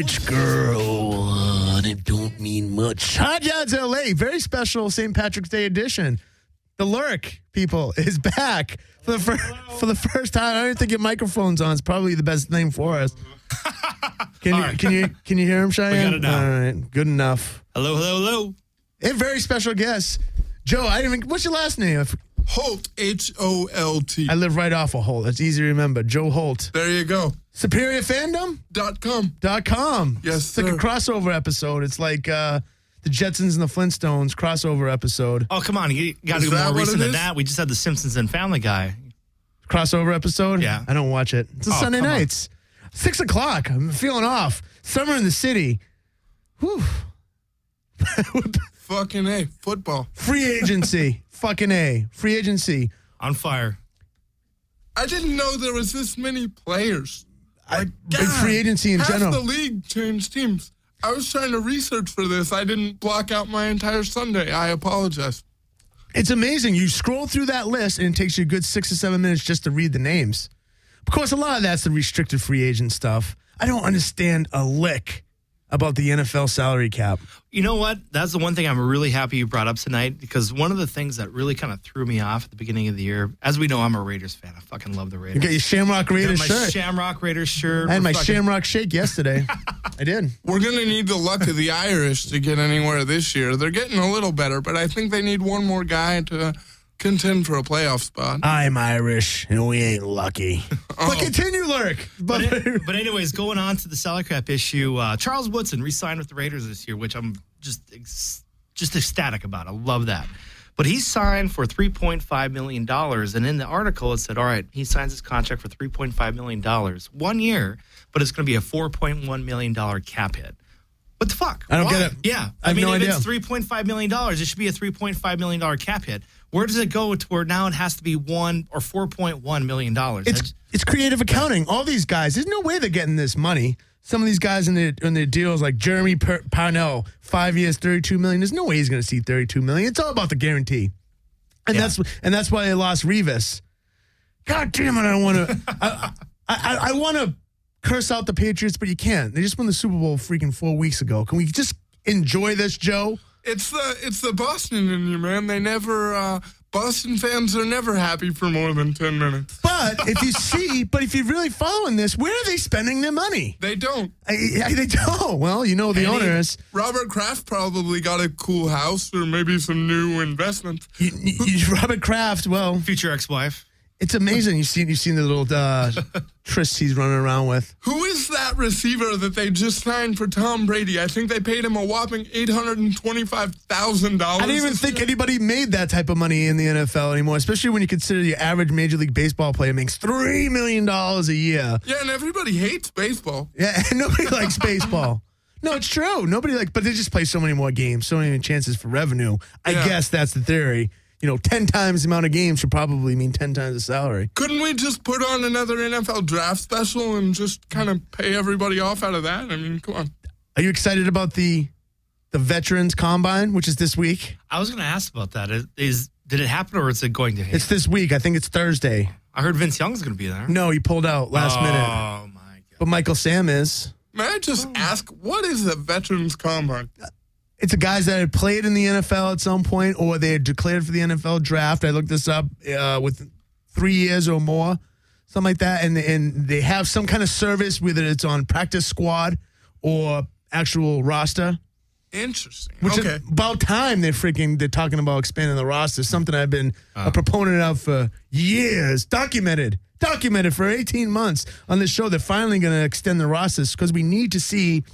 rich girl, and it don't mean much. Hot Yods LA, very special St. Patrick's Day edition. The Lurk, people, is back for the first time. I don't think your microphone's on. It's probably the best thing for us. Can you hear him, Cheyenne? We got it now. All right, good enough. Hello. A very special guest, Joe. What's your last name? Holt, Holt. I live right off of Holt. That's easy to remember. Joe Holt. There you go. SuperiorFandom.com. Yes, it's like sir. a crossover episode. It's like the Jetsons and the Flintstones crossover episode. Oh, come on. You got to Is go that more what recent it than is? that. We just had The Simpsons and Family Guy. Crossover episode? Yeah. I don't watch it. It's a Sunday come on. nights. 6 o'clock. I'm feeling off. Summer in the city. Whew. Fucking A. Football. Free agency. Fucking A. Free agency. On fire. I didn't know there was this many players. Big free agency in half general. the league changed teams. I was trying to research for this. I didn't block out my entire Sunday. I apologize. It's amazing. You scroll through that list and it takes you a good 6 or 7 minutes just to read the names. Of course, a lot of that's the restricted free agent stuff. I don't understand a lick about the NFL salary cap. You know what? That's the one thing I'm really happy you brought up tonight, because one of the things that really kind of threw me off at the beginning of the year, as we know, I'm a Raiders fan. I fucking love the You Raiders. got your Shamrock I Raiders got my shirt. Shamrock Raiders shirt. I had my Fucking- Shamrock shake yesterday. I did. We're going to need the luck of the Irish to get anywhere this year. They're getting a little better, but I think they need one more guy to contend for a playoff spot. I'm Irish, and we ain't lucky. But continue, Lurk. But anyways, going on to the salary cap issue, Charles Woodson re-signed with the Raiders this year, which I'm just ecstatic about. I love that. But he signed for $3.5 million, and in the article it said, all right, he signs his contract for $3.5 million, 1 year, but it's going to be a $4.1 million cap hit. What the fuck? I don't Why? get it. Yeah. I have no if idea. it's $3.5 million, it should be a $3.5 million cap hit. Where does it go to where now it has to be $4.1 million? It's creative accounting. All these guys, there's no way they're getting this money. Some of these guys in their deals, like Jeremy Parnell, 5 years, $32 million. There's no way he's going to see $32 million. It's all about the guarantee, and Yeah. that's why they lost Revis. God damn it! I don't want to. I want to curse out the Patriots, but you can't. They just won the Super Bowl freaking 4 weeks ago. Can we just enjoy this, Joe? It's the Boston in you, man. They never Boston fans are never happy for more than 10 minutes. But if you're really following this, where are they spending their money? They don't. They don't. Well, you know the owners. Robert Kraft probably got a cool house or maybe some new investments. Robert Kraft. Well, Future ex-wife. it's amazing. You've seen the little trysts he's running around with. Who is that receiver that they just signed for Tom Brady? I think they paid him a whopping $825,000. I didn't even think anybody made that type of money in the NFL anymore, especially when you consider the average Major League Baseball player makes $3 million a year. Yeah, and everybody hates baseball. Yeah, and nobody likes baseball. No, it's true. But they just play so many more games, so many chances for revenue. I Yeah. guess that's the theory. 10 times the amount of games should probably mean 10 times the salary. Couldn't we just put on another NFL draft special and just kind of pay everybody off out of that? I mean, come on. Are you excited about the Veterans Combine, which is this week? I was going to ask about that. Did it happen or is it going to happen? It's this week. I think it's Thursday. I heard Vince Young's going to be there. No, he pulled out last minute. Oh, my God. But Michael Sam is. May I just ask, what is the Veterans Combine? It's the guys that had played in the NFL at some point or they had declared for the NFL draft. I looked this up with 3 years or more, something like that. And they have some kind of service, whether it's on practice squad or actual roster. Interesting. Which Okay. is about time they're talking about expanding the roster. Something I've been a proponent of for years. Documented for 18 months on this show. They're finally going to extend the rosters because we need to see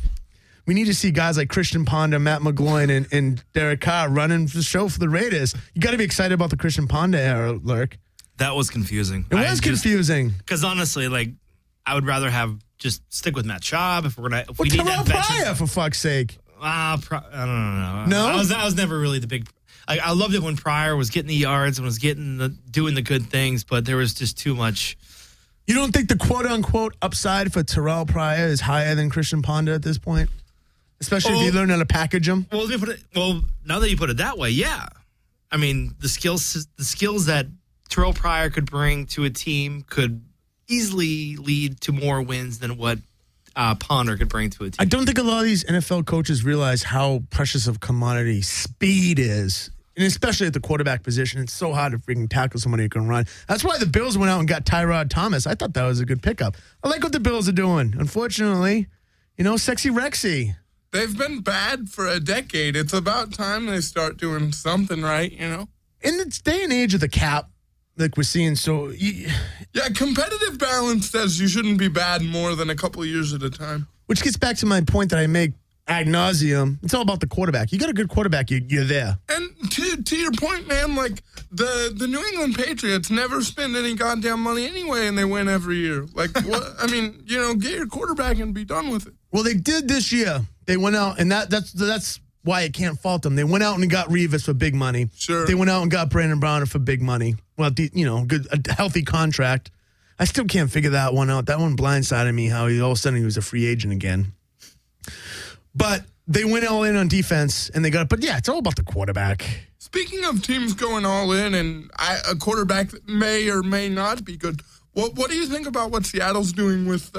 guys like Christian Ponder, Matt McGloin, and Derek Carr running the show for the Raiders. You got to be excited about the Christian Ponder era, Lurk. That was confusing. It was confusing. Because honestly, I would rather just stick with Matt Schaub if we Well, need Terrell that veteran. Pryor, for fuck's sake. I don't know. No? I was never really the big. I loved it when Pryor was getting the yards and was doing the good things, but there was just too much. You don't think the quote-unquote upside for Terrell Pryor is higher than Christian Ponder at this point? Especially if you learn how to package them? Well, now that you put it that way, yeah. I mean, the skills that Terrell Pryor could bring to a team could easily lead to more wins than what punter could bring to a team. I don't think a lot of these NFL coaches realize how precious of commodity speed is. And especially at the quarterback position, it's so hard to freaking tackle somebody who can run. That's why the Bills went out and got Tyrod Thomas. I thought that was a good pickup. I like what the Bills are doing. Unfortunately, sexy Rexy. They've been bad for a decade. It's about time they start doing something right, In this day and age of the cap, like we're seeing, yeah, competitive balance says you shouldn't be bad more than a couple of years at a time. Which gets back to my point that I make ad nauseum. It's all about the quarterback. You got a good quarterback, you're there. And to your point, man, like the New England Patriots never spend any goddamn money anyway, and they win every year. Like, what? I mean, get your quarterback and be done with it. Well, they did this year. They went out, and that's why I can't fault them. They went out and got Revis for big money. Sure. They went out and got Brandon Browner for big money. Well, a healthy contract. I still can't figure that one out. That one blindsided me, how all of a sudden he was a free agent again. But they went all in on defense, and they got it. But, yeah, it's all about the quarterback. Speaking of teams going all in and a quarterback that may or may not be good, what do you think about what Seattle's doing with,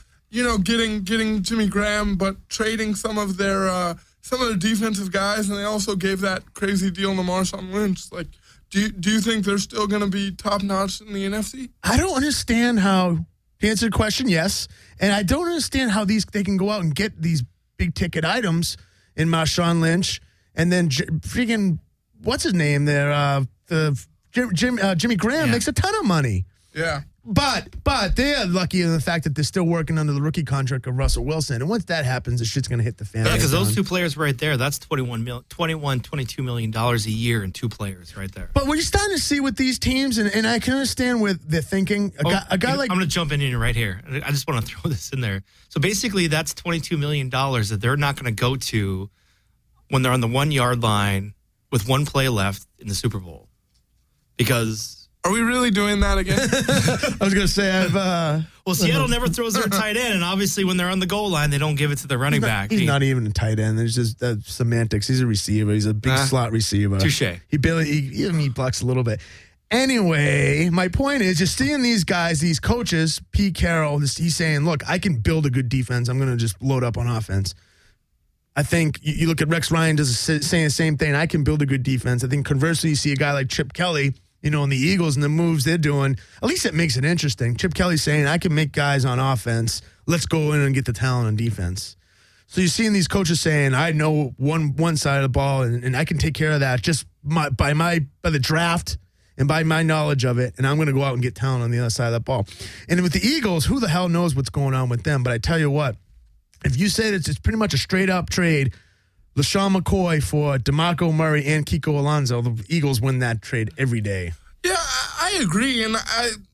getting Jimmy Graham, but trading some of their defensive guys, and they also gave that crazy deal to Marshawn Lynch? Like, do you think they're still going to be top-notch in the NFC? I don't understand how, to answer the question, yes, and I don't understand how they can go out and get these big-ticket items in Marshawn Lynch, and then freaking, what's his name there? Jimmy Graham makes a ton of money. Yeah. But they're lucky in the fact that they're still working under the rookie contract of Russell Wilson. And once that happens, the shit's going to hit the fan. Yeah, because those two players right there, that's $22 million a year in two players right there. But what you're starting to see with these teams, and I can understand where they're thinking. A guy like... I'm going to jump in right here. I just want to throw this in there. So basically, that's $22 million that they're not going to go to when they're on the 1 yard line with one play left in the Super Bowl. Because... Are we really doing that again? I was going to say, well, Seattle never throws their tight end, and obviously when they're on the goal line, they don't give it to the running back. He's not even a tight end. There's just semantics. He's a receiver. He's a big slot receiver. Touche. He blocks a little bit. Anyway, my point is, just seeing these guys, these coaches, Pete Carroll, he's saying, look, I can build a good defense. I'm going to just load up on offense. I think you look at Rex Ryan saying the same thing. I can build a good defense. I think conversely, you see a guy like Chip Kelly, in the Eagles and the moves they're doing, at least it makes it interesting. Chip Kelly's saying, I can make guys on offense. Let's go in and get the talent on defense. So you're seeing these coaches saying, I know one side of the ball, and I can take care of that just by the draft and by my knowledge of it, and I'm going to go out and get talent on the other side of that ball. And with the Eagles, who the hell knows what's going on with them? But I tell you what, if you say that it's pretty much a straight-up trade, LaShawn McCoy for DeMarco Murray and Kiko Alonso, the Eagles win that trade every day. Yeah, I agree, and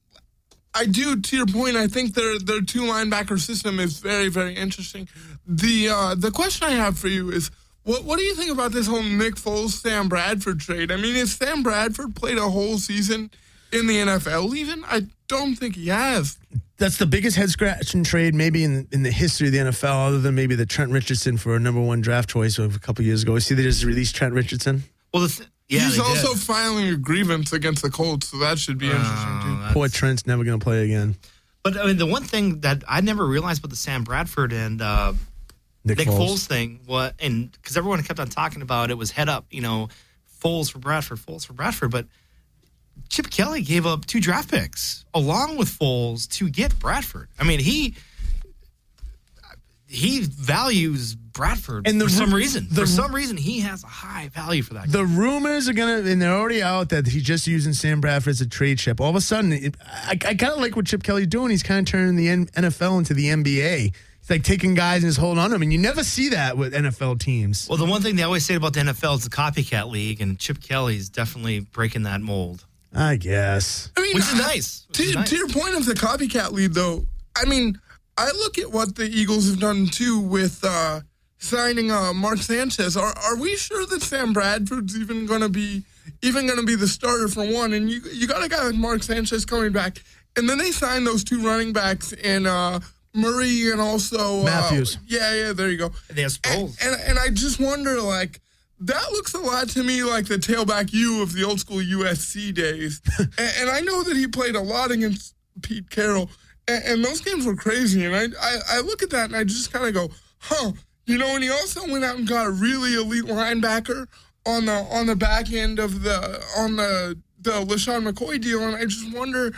I do. To your point, I think their two linebacker system is very, very interesting. The question I have for you is, what do you think about this whole Nick Foles Sam Bradford trade? I mean, has Sam Bradford played a whole season in the NFL even? I don't think he has. That's the biggest head-scratching trade maybe in the history of the NFL, other than maybe the Trent Richardson for a number one draft choice of a couple years ago. You see they just released Trent Richardson? Well, he's also filing a grievance against the Colts, so that should be interesting, too. Poor Trent's never going to play again. But, I mean, the one thing that I never realized about the Sam Bradford and Nick Foles thing, because everyone kept on talking about it was head up, Foles for Bradford, but Chip Kelly gave up 2 draft picks along with Foles to get Bradford. I mean, he values Bradford for some reason. For some reason, he has a high value for that guy. The rumors are going to, and they're already out, that he's just using Sam Bradford as a trade chip. All of a sudden, I kind of like what Chip Kelly's doing. He's kind of turning the NFL into the NBA. It's like taking guys and just holding on to them. And you never see that with NFL teams. Well, the one thing they always say about the NFL is the copycat league, and Chip Kelly's definitely breaking that mold. I guess. I mean, which is nice. To your point of the copycat lead, though, I mean, I look at what the Eagles have done, too, with signing Mark Sanchez. Are we sure that Sam Bradford's even going to be the starter for one? And you got a guy like Mark Sanchez coming back. And then they signed those 2 running backs and Murray and also Matthews. Yeah, there you go. And they have Sproles. And I just wonder, like, that looks a lot to me like the tailback U of the old school USC days. And I know that he played a lot against Pete Carroll. And those games were crazy. And I look at that and I just kind of go, huh. You know, and he also went out and got a really elite linebacker on the back end of the LaShawn McCoy deal. And I just wonder,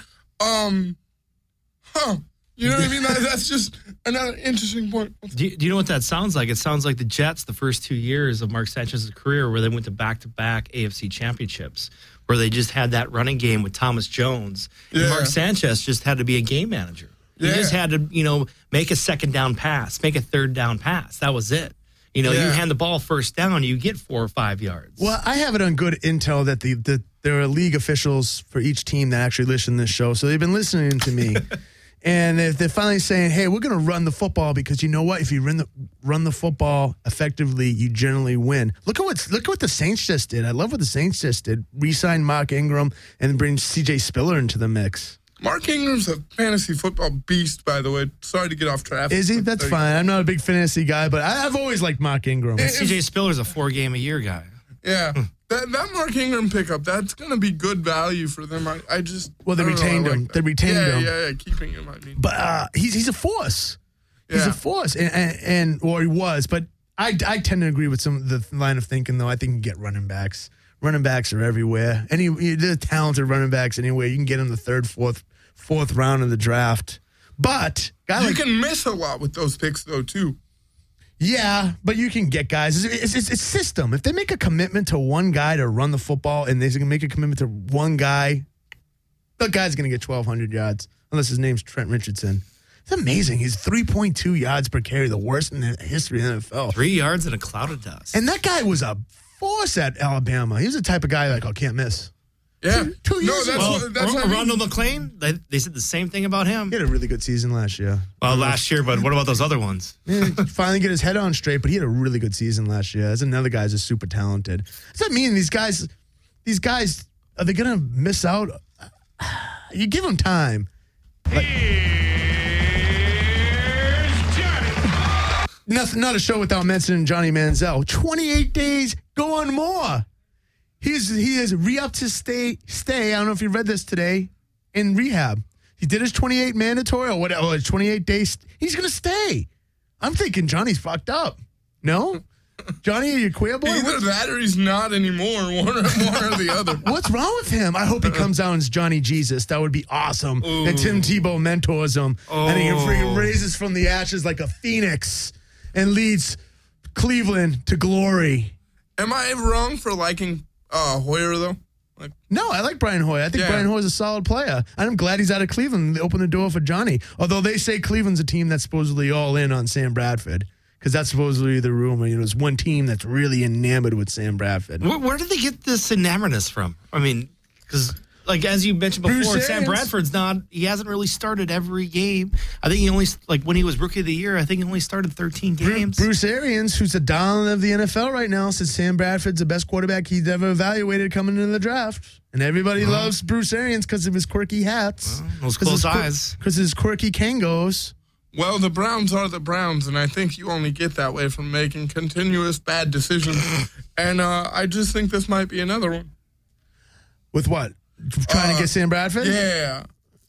You know what I mean? That's just another interesting point. Do you know what that sounds like? It sounds like the Jets the first 2 years of Mark Sanchez's career where they went to back-to-back AFC championships, where they just had that running game with Thomas Jones. Yeah. And Mark Sanchez just had to be a game manager. He just had to, make a second down pass, make a third down pass. That was it. You hand the ball first down, you get 4 or 5 yards. Well, I have it on good intel that there are league officials for each team that actually listen to this show, so they've been listening to me. And if they're finally saying, hey, we're going to run the football because you know what? If you run the football effectively, you generally win. Look at what the Saints just did. I love what the Saints just did. Re-sign Mark Ingram and bring C.J. Spiller into the mix. Mark Ingram's a fantasy football beast, by the way. Sorry to get off track. Is he? That's fine. I'm not a big fantasy guy, but I've always liked Mark Ingram. C.J. Spiller's a 4-game-a-year guy. Yeah. That Mark Ingram pickup, that's going to be good value for them. They retained him. They retained him. Yeah, keeping him, I mean. But he's a force. He's a force, or he was. But I tend to agree with some of the line of thinking, though. I think you can get running backs. Running backs are everywhere. They're talented running backs anywhere. You can get them the third, fourth round of the draft. But you can miss a lot with those picks, though, too. Yeah, but you can get guys. It's system. If they make a commitment to one guy to run the football and they can make a commitment to one guy, that guy's going to get 1,200 yards, unless his name's Trent Richardson. It's amazing. He's 3.2 yards per carry, the worst in the history of the NFL. 3 yards in a cloud of dust. And that guy was a force at Alabama. He was the type of guy can't miss. Yeah. 2 years ago. That's Ronald McLean, they said the same thing about him. He had a really good season last year. Well, last year, but what about those other ones? Yeah, finally get his head on straight, but he had a really good season last year. There's another guy who's super talented. Does that mean these guys, are they going to miss out? You give them time. Here's Johnny. Not a show without mentioning Johnny Manziel. 28 days, go on more. He has re-upped his stay. I don't know if you read this today, in rehab. He did his 28 mandatory or whatever, his 28 days. He's going to stay. I'm thinking Johnny's fucked up. No? Johnny, are you queer boy? Either that or he's not anymore. One or the other. What's wrong with him? I hope he comes out as Johnny Jesus. That would be awesome. Ooh. And Tim Tebow mentors him. Oh. And he freaking raises from the ashes like a phoenix and leads Cleveland to glory. Am I wrong for liking Hoyer, though? No, I like Brian Hoyer. I think Brian Hoyer's a solid player. I'm glad he's out of Cleveland. They opened the door for Johnny. Although they say Cleveland's a team that's supposedly all in on Sam Bradford. Because that's supposedly the rumor. There's one team that's really enamored with Sam Bradford. Where did they get this enamoredness from? I mean, because as you mentioned before, Sam Bradford's he hasn't really started every game. I think he only, when he was Rookie of the Year, I think he only started 13 games. Bruce Arians, who's the darling of the NFL right now, says Sam Bradford's the best quarterback he's ever evaluated coming into the draft. And everybody loves Bruce Arians because of his quirky hats. Those close eyes. Because of his quirky Kangos. Well, the Browns are the Browns, and I think you only get that way from making continuous bad decisions. And I just think this might be another one. With what? Trying to get Sam Bradford? Yeah.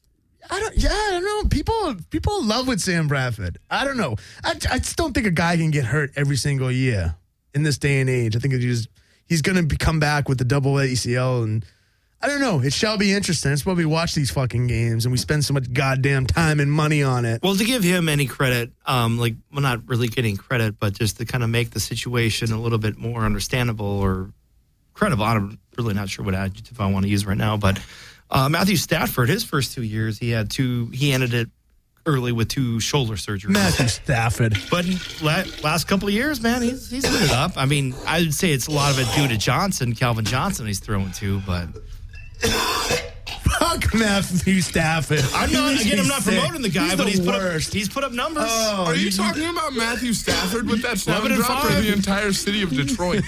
I don't know. People love with Sam Bradford. I don't know. I just don't think a guy can get hurt every single year in this day and age. I think he's going to come back with the double ACL, and I don't know. It shall be interesting. It's why we watch these fucking games and we spend so much goddamn time and money on it. Well, to give him any credit, not really getting credit, but just to kind of make the situation a little bit more understandable or credible. I'm really not sure what adjective I want to use right now, but Matthew Stafford, his first 2 years, he ended it early with 2 shoulder surgeries. Matthew Stafford. But last couple of years, man, he's lit it up. I mean, I would say it's a lot of it due to Calvin Johnson he's throwing to, but... Fuck Matthew Stafford. I'm not promoting the guy, but he's put up numbers. Oh, are you talking about Matthew Stafford with that slam drop or the entire city of Detroit?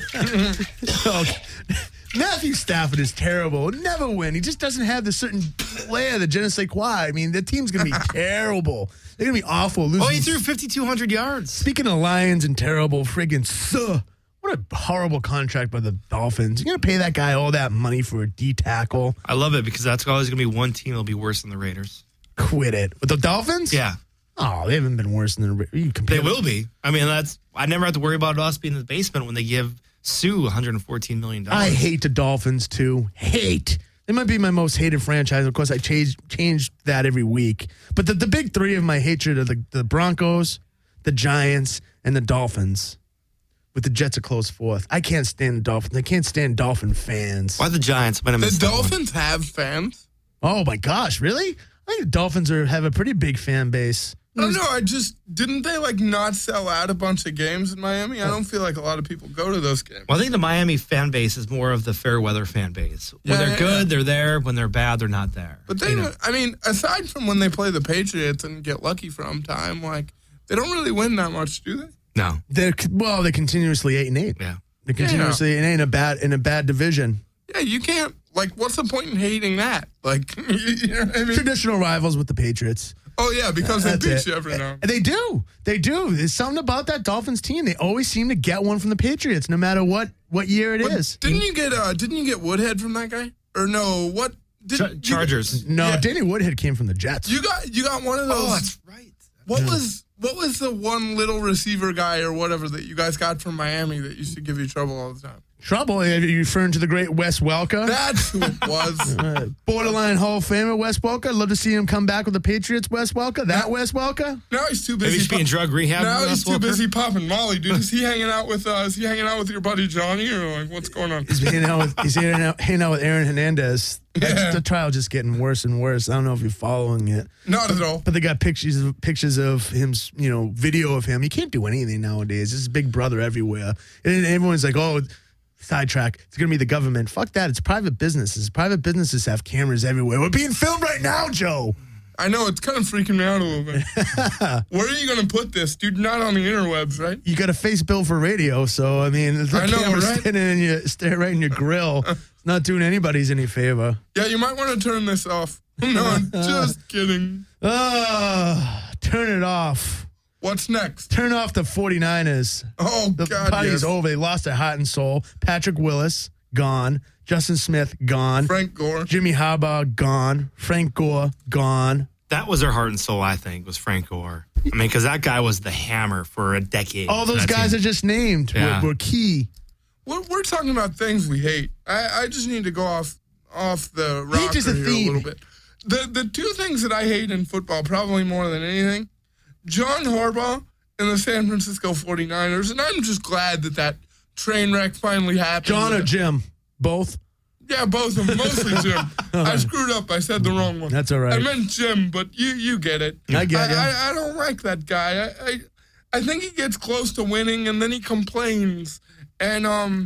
Matthew Stafford is terrible. He'll never win. He just doesn't have the certain flair, the je ne sais quoi. I mean, the team's going to be terrible. They're going to be awful. He threw 5,200 yards. Speaking of Lions and terrible, friggin' what a horrible contract by the Dolphins. You're going to pay that guy all that money for a D tackle. I love it because that's always going to be one team that'll be worse than the Raiders. Quit it. With the Dolphins? Yeah. Oh, they haven't been worse than They will be. I mean, I never have to worry about us being in the basement when they give Sue $114 million. I hate the Dolphins, too. Hate. They might be my most hated franchise. Of course, I change that every week. But the big three of my hatred are the Broncos, the Giants, and the Dolphins. With the Jets a close fourth. I can't stand the Dolphins. I can't stand Dolphin fans. Why the Giants? The Dolphins have fans? Oh, my gosh. Really? I think the Dolphins have a pretty big fan base. I don't know. Didn't they not sell out a bunch of games in Miami? I don't feel like a lot of people go to those games. Well, I think the Miami fan base is more of the fair weather fan base. When they're good, they're there. When they're bad, they're not there. But I mean, aside from when they play the Patriots and get lucky from time, they don't really win that much, do they? No. They're continuously 8-8. Yeah. They're continuously 8-8 in a bad division. Yeah, you can't. What's the point in hating that? You know what I mean? Traditional rivals with the Patriots. Oh, yeah, because they beat you every now and then. They do. They do. There's something about that Dolphins team. They always seem to get one from the Patriots, no matter what year it is. Didn't you get Woodhead from that guy? Or no, what? Chargers. No, Danny Woodhead came from the Jets. You got one of those. Oh, that's right. What was the one little receiver guy or whatever that you guys got from Miami that used to give you trouble all the time? Trouble? Are you referring to the great Wes Welker? That's who it was. Borderline Hall of Famer Wes Welker. I'd love to see him come back with the Patriots, Wes Welker. Wes Welker? Now he's too busy. Maybe he's being drug rehab. Now he's too busy popping Molly, dude. Is he hanging out with your buddy Johnny, or what's going on? He's hanging out with Aaron Hernandez. Yeah. The trial just getting worse and worse. I don't know if you're following it. Not at all. But they got pictures of him, video of him. You can't do anything nowadays. There's Big Brother everywhere. And everyone's like, oh, sidetrack. It's going to be the government. Fuck that. It's private businesses. Private businesses have cameras everywhere. We're being filmed right now, Joe. I know. It's kind of freaking me out a little bit. Where are you going to put this? Dude, not on the interwebs, right? You got a face bill for radio, so, I mean, the camera's standing right in your grill. It's not doing anybody's any favor. Yeah, you might want to turn this off. No, I'm just kidding. Turn it off. What's next? Turn off the 49ers. Oh, the God, party's over. They lost their heart and soul. Patrick Willis, gone. Justin Smith, gone. Frank Gore. Jimmy Harbaugh, gone. Frank Gore, gone. That was their heart and soul, I think, was Frank Gore. I mean, because that guy was the hammer for a decade. All those guys I just named were key. We're talking about things we hate. I just need to go off the rocker is a here theme. a little bit. The two things that I hate in football, probably more than anything, John Harbaugh and the San Francisco 49ers, and I'm just glad that train wreck finally happened. John or Jim? Both? Yeah, both of them. Mostly Jim. I screwed up. I said the wrong one. That's all right. I meant Jim, but you get it. I get it. I don't like that guy. I think he gets close to winning, and then he complains. And,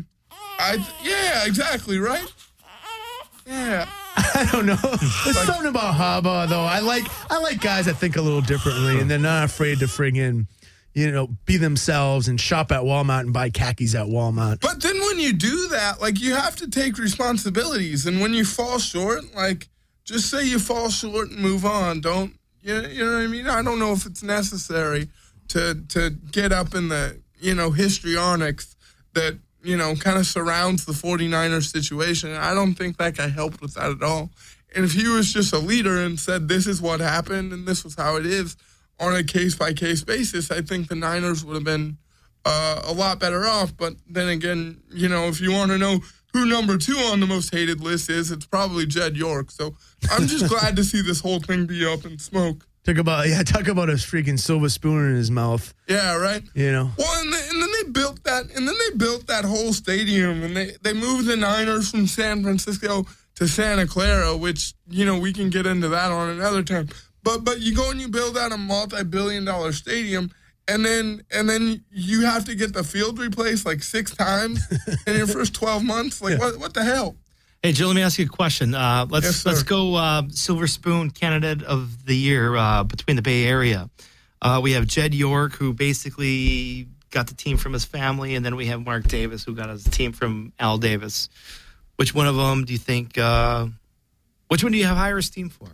yeah, exactly, right? Yeah. I don't know. There's something about Harbaugh, though. I like guys that think a little differently, and they're not afraid to friggin', be themselves and shop at Walmart and buy khakis at Walmart. But then when you do that, you have to take responsibilities. And when you fall short, just say you fall short and move on. Don't, you know what I mean? I don't know if it's necessary to get up in the, histrionics that, kind of surrounds the 49ers situation. And I don't think that guy helped with that at all. And if he was just a leader and said, this is what happened and this was how it is on a case-by-case basis, I think the Niners would have been a lot better off. But then again, if you want to know who number 2 on the most hated list is, it's probably Jed York. So I'm just glad to see this whole thing be up in smoke. Talk about a freaking silver spoon in his mouth. Yeah, right. Well, and then they built that whole stadium, and they moved the Niners from San Francisco to Santa Clara, which we can get into that on another time. But you go and you build out a multi-billion-dollar stadium, and then you have to get the field replaced 6 times in your first 12 months. What the hell? Hey, Jill, let me ask you a question. Let's go Silver Spoon candidate of the year between the Bay Area. We have Jed York, who basically got the team from his family, and then we have Mark Davis, who got his team from Al Davis. Which one of them do you think? Which one do you have higher esteem for?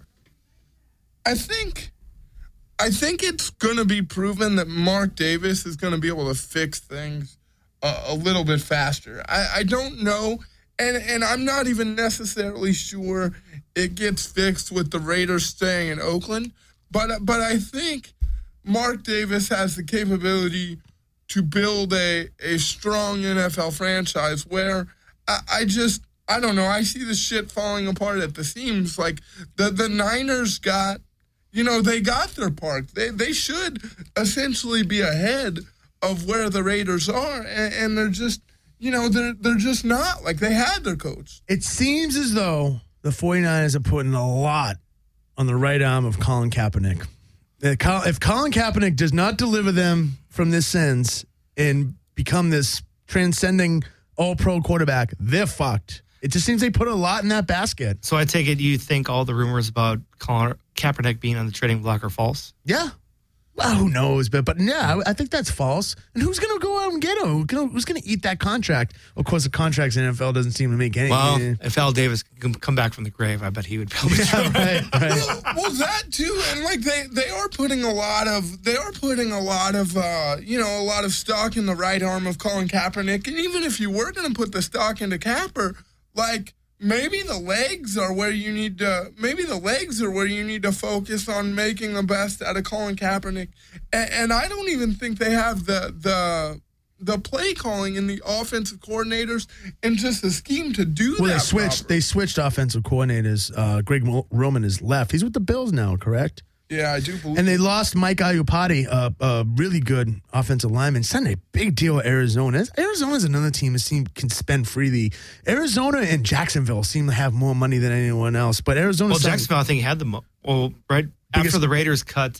I think it's going to be proven that Mark Davis is going to be able to fix things a little bit faster. I don't know. And I'm not even necessarily sure it gets fixed with the Raiders staying in Oakland, but I think Mark Davis has the capability to build a strong NFL franchise where I don't know. I see the shit falling apart at the seams. Like the Niners got, they got their park. They should essentially be ahead of where the Raiders are, and they're just, they're just not. Like, they had their coach. It seems as though the 49ers are putting a lot on the right arm of Colin Kaepernick. If Colin Kaepernick does not deliver them from this sense and become this transcending all-pro quarterback, they're fucked. It just seems they put a lot in that basket. So I take it you think all the rumors about Colin Kaepernick being on the trading block are false? Yeah. Well, who knows? But yeah, I think that's false. And who's going to go out and get him? Who's going to eat that contract? Of course, the contracts in the NFL doesn't seem to make any. Well, if Al Davis can come back from the grave, I bet he would probably. Yeah, right. Well, that too, and like they are putting a lot of stock in the right arm of Colin Kaepernick, and even if you were going to put the stock into Capper, like. Maybe the legs are where you need to. Maybe the legs are where you need to focus on making the best out of Colin Kaepernick, and I don't even think they have the play calling and the offensive coordinators and just the scheme to do that. Well, they switched offensive coordinators. Greg Roman is left. He's with the Bills now, correct? Yeah, I do believe. And they lost Mike Iupati, a really good offensive lineman. Signed a big deal at Arizona. Arizona's another team that can spend freely. Arizona and Jacksonville seem to have more money than anyone else. But Arizona. Well, Jacksonville, I think, had the right after the Raiders cut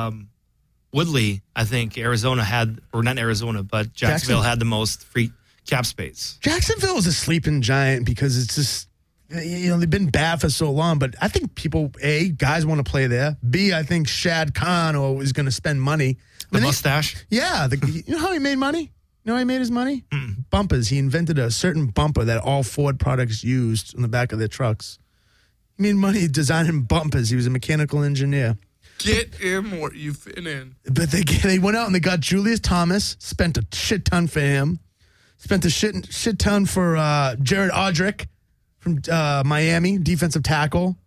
Woodley. I think Arizona had, or not Arizona, but Jacksonville had the most free cap space. Jacksonville is a sleeping giant because it's just. They've been bad for so long, but I think guys want to play there. B, I think Shad Khan is going to spend money. The mustache? Yeah. You know how he made money? You know how he made his money? Bumpers. He invented a certain bumper that all Ford products used on the back of their trucks. He made money designing bumpers. He was a mechanical engineer. Get him where you fit in. But they went out and they got Julius Thomas, spent a shit ton for him, spent a shit ton for Jared Odrick. From Miami, defensive tackle.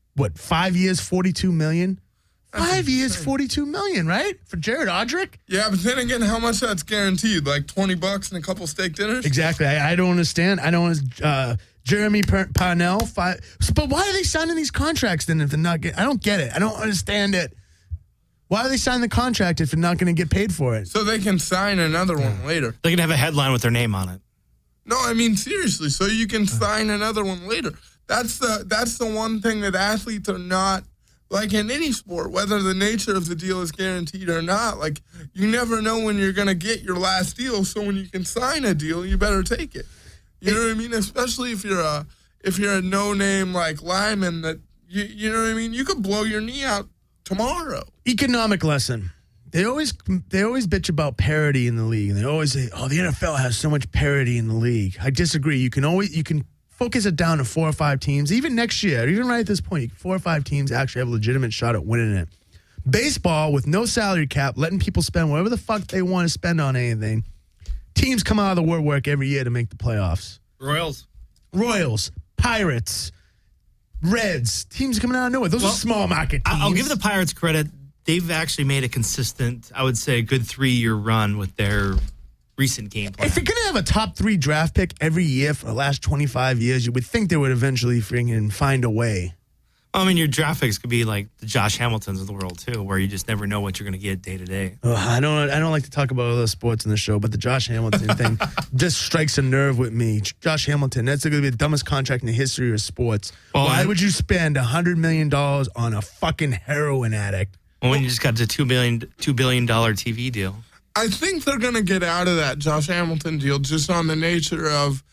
5 years, $42 million? 5 years, $42 million, right? For Jared Odrick? Yeah, but then again, how much that's guaranteed? Like $20 and a couple steak dinners? Exactly. I don't understand. I don't Jeremy Parnell. But why are they signing these contracts then if they're not I don't get it. I don't understand it. Why are they signing the contract if they're not going to get paid for it? So they can sign another one later. They can have a headline with their name on it. No, I mean, seriously, so you can sign another one later. That's the one thing that athletes are not, like in any sport, whether the nature of the deal is guaranteed or not, like you never know when you're going to get your last deal, so when you can sign a deal, you better take it. You know what I mean? Especially if you're a no-name like lineman that, you know what I mean? You could blow your knee out tomorrow. Economic lesson. They always bitch about parity in the league, and they always say, "Oh, the NFL has so much parity in the league." I disagree. You can focus it down to 4 or 5 teams. Even next year, even right at this point, 4 or 5 teams actually have a legitimate shot at winning it. Baseball with no salary cap, letting people spend whatever the fuck they want to spend on anything. Teams come out of the woodwork every year to make the playoffs. Royals, Pirates, Reds. Teams coming out of nowhere. Those are small market teams. I'll give the Pirates credit. They've actually made a consistent, I would say, a good 3-year run with their recent game plan. If you're going to have a top 3 draft pick every year for the last 25 years, you would think they would eventually find a way. I mean, your draft picks could be like the Josh Hamiltons of the world, too, where you just never know what you're going to get day to day. I don't like to talk about other sports in the show, but the Josh Hamilton thing just strikes a nerve with me. Josh Hamilton, that's going to be the dumbest contract in the history of sports. Why would you spend $100 million on a fucking heroin addict? Well, when you just got the $2 billion TV deal. I think they're going to get out of that Josh Hamilton deal just on the nature of,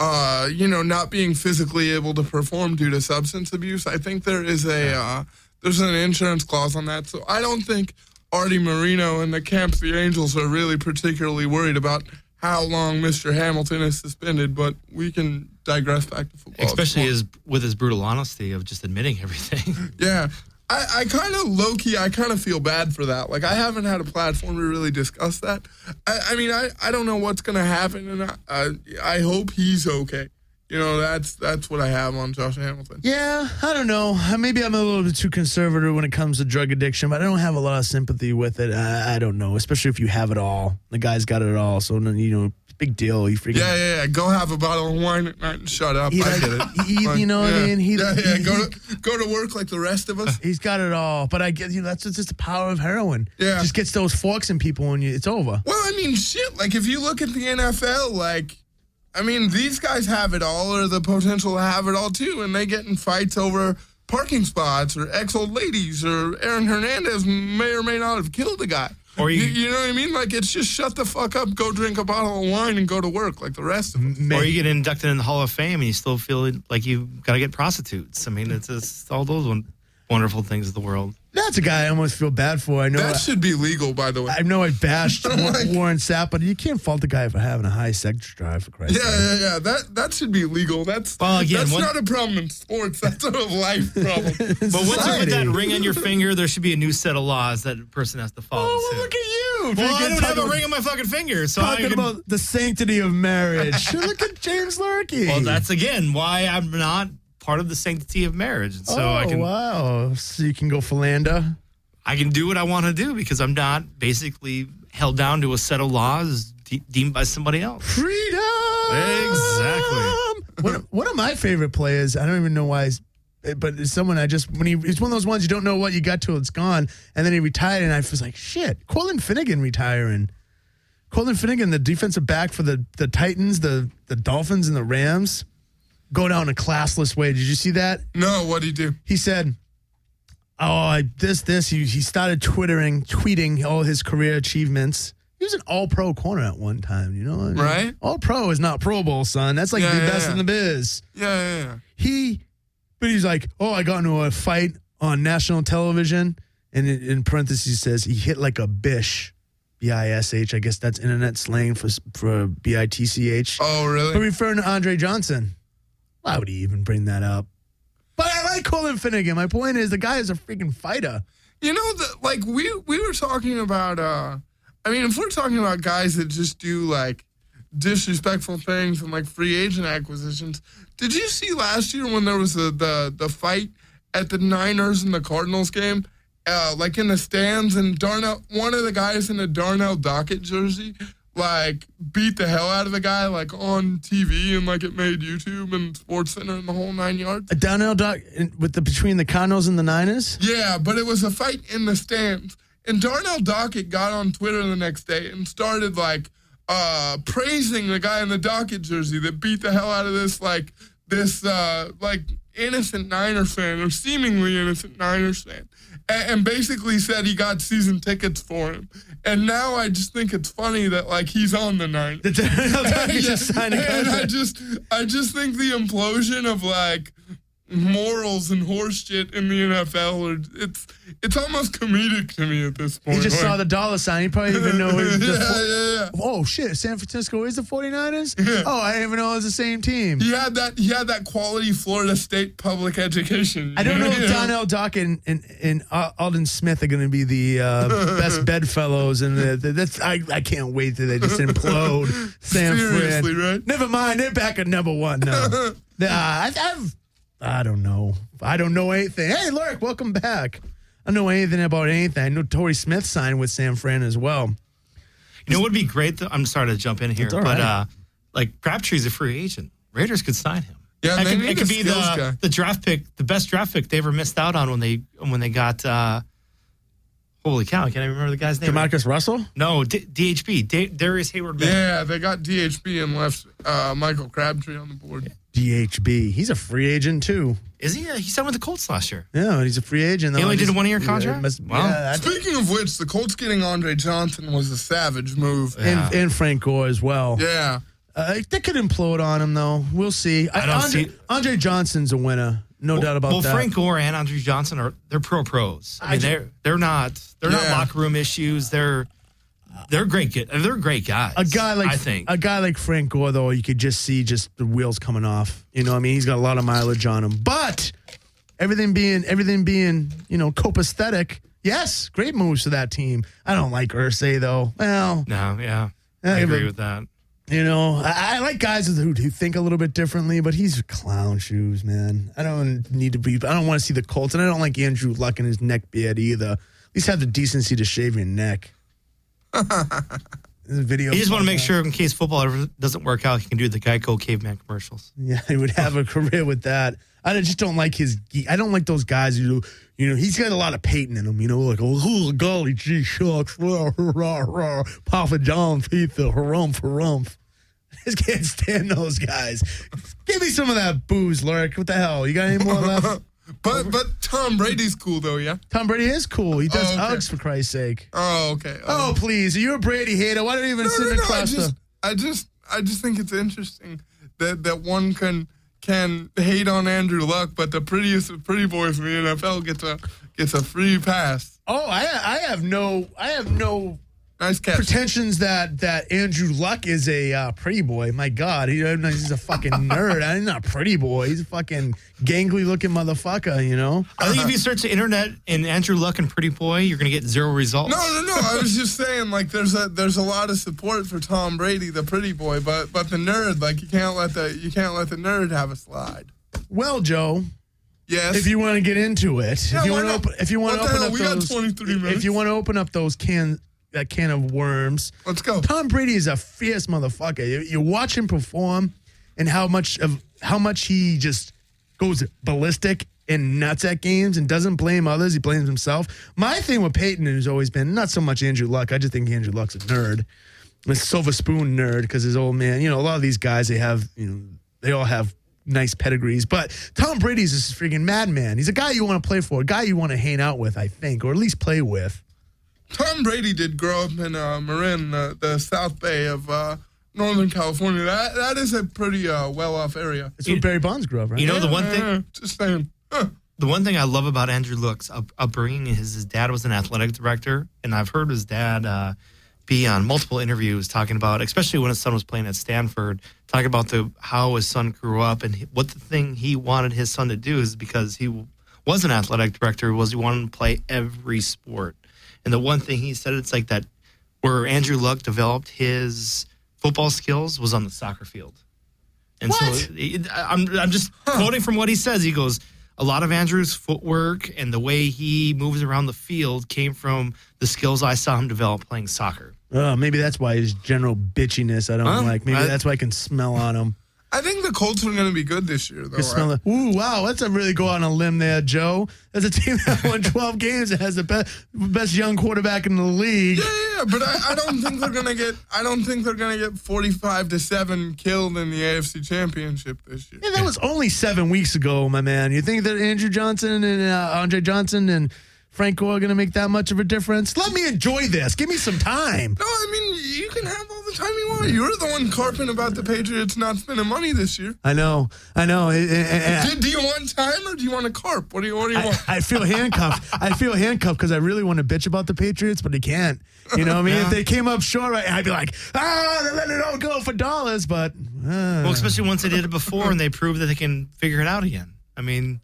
not being physically able to perform due to substance abuse. I think there is there's an insurance clause on that. So I don't think Artie Moreno and the camp, the Angels, are really particularly worried about how long Mr. Hamilton is suspended, but we can digress back to football. Especially with his brutal honesty of just admitting everything. Yeah. I kind of low-key, I kind of feel bad for that. Like, I haven't had a platform to really discuss that. I mean, I don't know what's going to happen, and I hope he's okay. that's what I have on Josh Hamilton. Yeah, I don't know. Maybe I'm a little bit too conservative when it comes to drug addiction, but I don't have a lot of sympathy with it. I don't know, especially if you have it all. The guy's got it all, so big deal. You freaking Yeah. Go have a bottle of wine at night and shut up. I get it. You know what I mean? Go to work like the rest of us. He's got it all, but I get that's just the power of heroin. Yeah, just gets those forks in people and it's over. Well, I mean, shit. Like if you look at the NFL, like. I mean, these guys have it all, or the potential to have it all, too, and they get in fights over parking spots or ex-old ladies, or Aaron Hernandez may or may not have killed a guy. Or you know what I mean? Like, it's just shut the fuck up, go drink a bottle of wine, and go to work like the rest of them. Or you get inducted in the Hall of Fame, and you still feel like you got to get prostitutes. I mean, it's just all those wonderful things of the world. That's a guy I almost feel bad for. I know that should be legal, by the way. I know I bashed Warren Sapp, but you can't fault the guy for having a high sex drive, for Christ's sake. Yeah. That should be legal. That's not a problem in sports. That's a life problem. But once you put that ring on your finger, there should be a new set of laws that a person has to follow. Oh, well, look at you. Well, I don't have a ring on my fucking finger. So talking about the sanctity of marriage. Look at James Lurkey. Well, that's, again, why I'm not part of the sanctity of marriage. And so wow. So you can go philander? I can do what I want to do because I'm not basically held down to a set of laws deemed by somebody else. Freedom! Exactly. One of my favorite players, I don't even know why, but it's someone it's one of those ones you don't know what you got till it's gone, and then he retired, and I was like, shit, Colin Finnegan retiring. Colin Finnegan, the defensive back for the Titans, the Dolphins, and the Rams, go down a classless way. Did you see that? No, what'd he do? He said, he started tweeting all his career achievements. He was an all-pro corner at one time, you know? I mean, right? All-pro is not Pro Bowl, son. That's like the best in the biz. Yeah. But he's like, I got into a fight on national television, and in parentheses he says he hit like a bish, B-I-S-H. I guess that's internet slang for B-I-T-C-H. Oh, really? But referring to Andre Johnson. Why would he even bring that up? But I like Colin Finnegan. My point is the guy is a freaking fighter. You know, we were talking about, if we're talking about guys that just do, like, disrespectful things and, like, free agent acquisitions, did you see last year when there was the fight at the Niners and the Cardinals game, like, in the stands, and one of the guys in a Darnell Dockett jersey, like, beat the hell out of the guy, like, on TV, and, like, it made YouTube and SportsCenter and the whole 9 yards. A Darnell between the Cardinals and the Niners? Yeah, but it was a fight in the stands. And Darnell Dockett got on Twitter the next day and started, like, praising the guy in the Dockett jersey that beat the hell out of this innocent Niners fan, or seemingly innocent Niners fan. And basically said he got season tickets for him. And now I just think it's funny that, like, he's on the Niners. And I just think the implosion of, like, morals and horse shit in the NFL, it's almost comedic to me at this point. He just saw the dollar sign. He probably didn't even know it was yeah. Oh, shit, San Francisco is the 49ers? Yeah. Oh, I didn't even know it was the same team. He had that quality Florida State public education. I don't know if Darnell Dockett and Alden Smith are going to be the best bedfellows, and I can't wait till they just implode. San Seriously, Fran. right? Never mind, they're back at number one now. I don't know. I don't know anything. Hey, Lurk, welcome back. I don't know anything about anything. I know Torrey Smith signed with San Fran as well. You know what would be great? I'm sorry to jump in here, but like Crabtree's a free agent. Raiders could sign him. Yeah, it could be the draft pick, the best draft pick they ever missed out on when they got. Holy cow! I can't even remember the guy's name. DeMarcus Russell? No, DHB. Darius Hayward. Yeah, they got DHB and left Michael Crabtree on the board. DHB. He's a free agent, too. Is he? He signed with the Colts last year. Yeah, he's a free agent. He only did a one-year contract? Speaking of which, the Colts getting Andre Johnson was a savage move. Yeah. And Frank Gore as well. Yeah. They could implode on him, though. We'll see. Andre Johnson's a winner. No doubt about that. Well, Frank Gore and Andre Johnson they're pros. I mean, they're not locker room issues. They're great. They're great guys. A guy like Frank Gore, though, you could just see the wheels coming off. You know what I mean? He's got a lot of mileage on him. But everything being, copacetic, yes, great moves to that team. I don't like Irsay, though. Well, no, yeah. I agree with that. I like guys who think a little bit differently, but he's clown shoes, man. I don't want to see the Colts, and I don't like Andrew Luck and his neck beard either. At least have the decency to shave your neck. Video. You just want to make sure in case football ever doesn't work out, he can do the Geico caveman commercials. Yeah, he would have a career with that. I just don't like I don't like those guys who, he's got a lot of Peyton in him, like, oh, golly gee shucks, rah, rah, rah, Papa John pizza, harumph, harumph. I just can't stand those guys. Give me some of that booze, Lurk. What the hell? You got any more left? But Tom Brady's cool, though, yeah? Tom Brady is cool. He does hugs, for Christ's sake. Oh, okay. Oh, please. You're a Brady hater. Why don't you even sit in the cluster? I just think it's interesting that one can hate on Andrew Luck, but the pretty boys in the NFL gets a free pass. Oh, I have no nice catch. Pretensions that Andrew Luck is a pretty boy. My God, he's a fucking nerd. He's not a pretty boy. He's a fucking gangly looking motherfucker. I think if you search the internet and Andrew Luck and pretty boy, you're gonna get 0 results. No. I was just saying, like, there's a lot of support for Tom Brady, the pretty boy, but the nerd, like, you can't let the nerd have a slide. Well, Joe. Yes. If you want to get into it, yeah, if you want to open up those that can of worms. Let's go. Tom Brady is a fierce motherfucker. You watch him perform and how much he just goes ballistic and nuts at games and doesn't blame others. He blames himself. My thing with Peyton has always been not so much Andrew Luck. I just think Andrew Luck's a nerd. A silver spoon nerd because his old man, a lot of these guys, they all have nice pedigrees. But Tom Brady's this freaking madman. He's a guy you want to play for, a guy you want to hang out with, I think, or at least play with. Tom Brady did grow up in Marin, the South Bay of Northern California. That is a pretty well-off area. It's where Barry Bonds grew up, right? The one thing... Just saying. The one thing I love about Andrew Luck's upbringing is his dad was an athletic director, and I've heard his dad be on multiple interviews talking about, especially when his son was playing at Stanford, talking about how his son grew up and what the thing he wanted his son to do is because he was an athletic director was he wanted to play every sport. And the one thing he said, it's like that where Andrew Luck developed his football skills was on the soccer field. And what? So I'm just quoting from what he says. He goes, a lot of Andrew's footwork and the way he moves around the field came from the skills I saw him develop playing soccer. Maybe that's why his general bitchiness I don't like. Maybe that's why I can smell on him. I think the Colts are going to be good this year, though. Right? Ooh, wow. That's a really go on a limb there, Joe. That's a team that won 12 games and has the best young quarterback in the league. Yeah, but I don't think they're going to get. I don't think they're going to get 45-7 killed in the AFC Championship this year. Yeah, that was only 7 weeks ago, my man. You think that Andrew Johnson and Andre Johnson and Frank Gore are going to make that much of a difference? Let me enjoy this. Give me some time. No, I mean, you can have all the time you want. You're the one carping about the Patriots not spending money this year. I know. Do you want time or do you want a carp? What do you want? I feel handcuffed. Because I really want to bitch about the Patriots, but I can't. You know what I mean? Yeah. If they came up short, I'd be like, they let it all go for dollars. But well, especially once they did it before and they proved that they can figure it out again. I mean,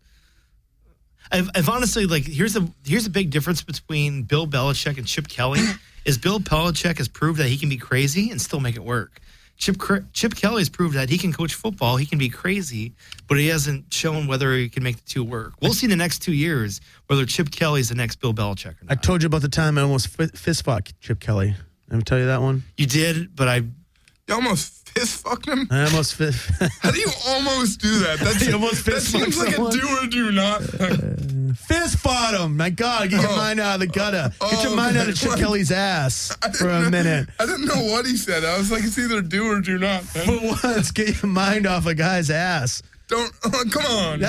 I've honestly, like, here's a big difference between Bill Belichick and Chip Kelly is Bill Belichick has proved that he can be crazy and still make it work. Chip Kelly has proved that he can coach football, he can be crazy, but he hasn't shown whether he can make the two work. We'll see in the next 2 years whether Chip Kelly's the next Bill Belichick or not. I told you about the time I almost fist fought Chip Kelly. Did I tell you that one? You did, but You almost fist fucked him? I almost fist. How do you almost do that? That seems like a do or do not. Fist fought him. My God, get your mind out of the gutter. Get your mind out of Chip Kelly's ass for a minute. I didn't know what he said. I was like, it's either do or do not. Man. For once, get your mind off a guy's ass. Come on.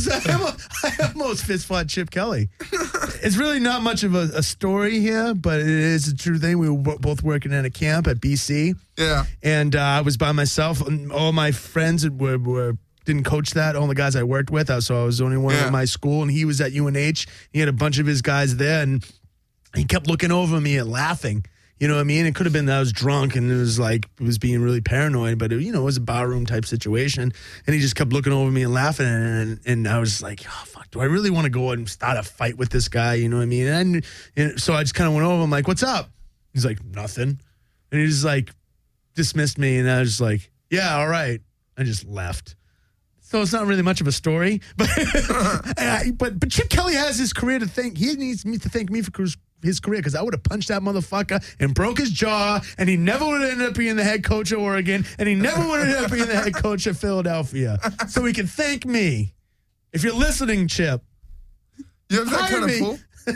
I almost fist fought Chip Kelly. It's really not much of a story here, but it is a true thing. We were both working at a camp at BC. Yeah. And I was by myself. And all my friends didn't coach that. All the guys I worked with. So I was the only one at my school. And he was at UNH. He had a bunch of his guys there. And he kept looking over me and laughing. You know what I mean? It could have been that I was drunk and it was being really paranoid, but it was a barroom type situation. And he just kept looking over me and laughing. And I was like, oh, fuck, do I really want to go and start a fight with this guy? You know what I mean? And so I just kind of went over. I'm like, what's up? He's like, nothing. And he's like, dismissed me, and I was just like, yeah, all right. I just left. So it's not really much of a story, but but Chip Kelly has his career to thank. He needs me to thank me for his career, because I would have punched that motherfucker and broke his jaw, and he never would have ended up being the head coach of Oregon, and he never would have ended up being the head coach of Philadelphia. So he can thank me. If you're listening, Chip. You have that kind of pull?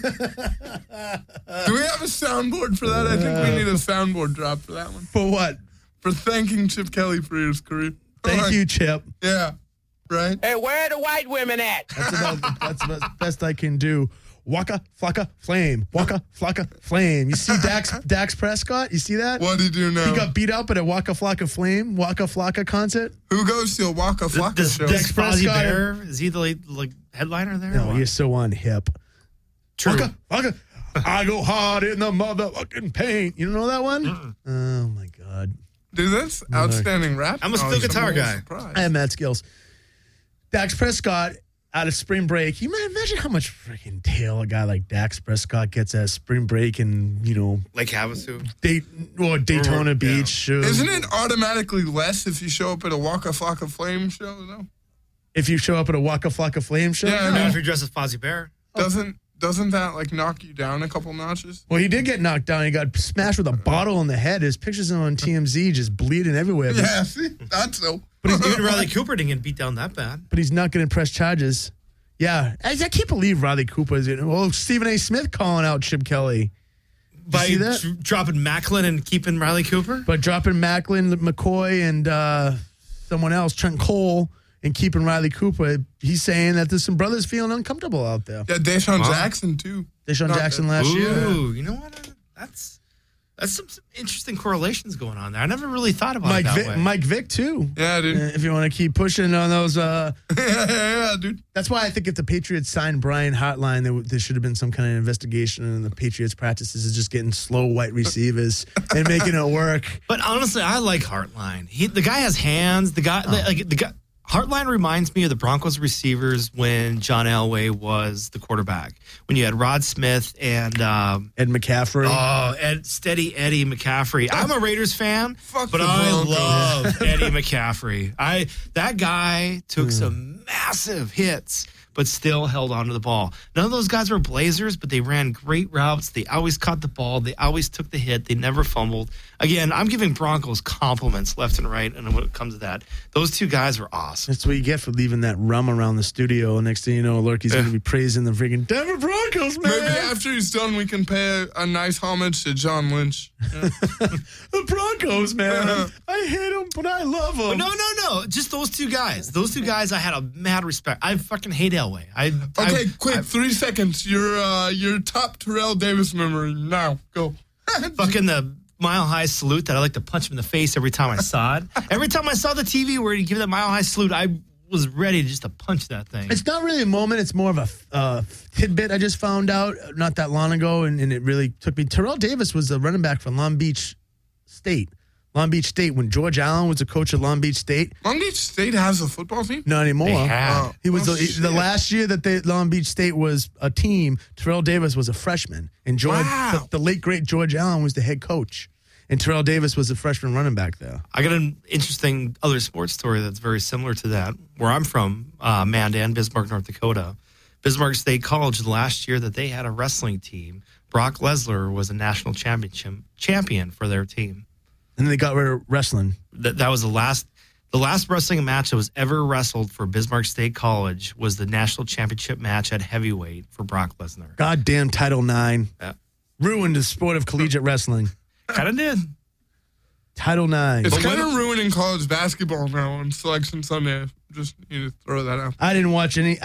Do we have a soundboard for that? I think we need a soundboard drop for that one. For what? For thanking Chip Kelly for his career. Thank you, Chip. Yeah. Right? Hey, where are the white women at? That's the best I can do. Waka Flocka Flame. Waka Flocka Flame. You see Dax Prescott? You see that? What did he do now? He got beat up at a Waka Flocka Flame, Waka Flocka concert. Who goes to a Waka Flocka show? Does Fozzie Bear, is he the like headliner there? No, you're so on hip. True. Waka Flocka. I go hard in the motherfucking paint. You don't know that one? Oh, my God. Dude, that's outstanding rap. I'm a steel guitar guy. I have mad skills. Dax Prescott out of spring break. You might imagine how much freaking tail a guy like Dax Prescott gets at spring break and, Lake Havasu. Daytona Beach. Isn't it automatically less if you show up at a Waka Flocka Flame show, though? If you show up at a Waka Flocka Flame show? Yeah, Not if you dress as Fozzie Bear. Doesn't that, knock you down a couple notches? Well, he did get knocked down. He got smashed with a bottle in the head. His pictures are on TMZ just bleeding everywhere. Yeah, see? That's so. But even Riley Cooper didn't get beat down that bad. But he's not going to press charges. Yeah. I can't believe Riley Cooper is in. Well, Stephen A. Smith calling out Chip Kelly. By dropping Macklin and keeping Riley Cooper? But dropping Macklin, McCoy, and someone else, Trent Cole, and keeping Riley Cooper. He's saying that there's some brothers feeling uncomfortable out there. Yeah, Deshaun Jackson, too. Deshaun Jackson last year. Ooh, you know what? That's some interesting correlations going on there. I never really thought about it that way. Mike Vick, too. Yeah, dude. If you want to keep pushing on those. Yeah, dude. That's why I think if the Patriots signed Brian Hartline, there should have been some kind of investigation, and the Patriots' practices is just getting slow white receivers and making it work. But honestly, I like Hartline. The guy has hands. The guy. Hartline reminds me of the Broncos receivers when John Elway was the quarterback. When you had Rod Smith and Ed McCaffrey. Oh, Steady Eddie McCaffrey. I'm a Raiders fan, but I Broncos. love Eddie McCaffrey. That guy took some massive hits, but still held on to the ball. None of those guys were blazers, but they ran great routes. They always caught the ball. They always took the hit. They never fumbled. Again, I'm giving Broncos compliments left and right, and when it comes to that, those two guys were awesome. That's what you get for leaving that rum around the studio. Next thing you know, Lurky's going to be praising the freaking Denver Broncos, man. Maybe after he's done, we can pay a nice homage to John Lynch. Yeah. The Broncos, man. I hate them, but I love them. No. Just those two guys. Those two guys I had a mad respect. I fucking hate Elway. Quick, 3 seconds. Your top Terrell Davis memory. Now, go. Fucking the Mile High salute that I like to punch him in the face every time I saw it. Every time I saw the TV where he give that Mile High salute, I was ready just to punch that thing. It's not really a moment. It's more of a tidbit I just found out not that long ago, and it really took me. Terrell Davis was the running back for Long Beach State. Long Beach State, when George Allen was the coach at Long Beach State. Long Beach State has a football team? Not anymore. They have. He was the last year that Long Beach State was a team, Terrell Davis was a freshman. And the late, great George Allen was the head coach. And Terrell Davis was a freshman running back there. I got an interesting other sports story that's very similar to that. Where I'm from, Mandan, Bismarck, North Dakota. Bismarck State College, the last year that they had a wrestling team, Brock Lesnar was a national champion for their team. And they got rid of wrestling. That was the last wrestling match that was ever wrestled for Bismarck State College was the national championship match at heavyweight for Brock Lesnar. Goddamn Title IX. Yeah. Ruined the sport of collegiate wrestling. Kind of did. Title IX. It's kind of ruining college basketball now on Selection Sunday. Just need to throw that out. I didn't watch any.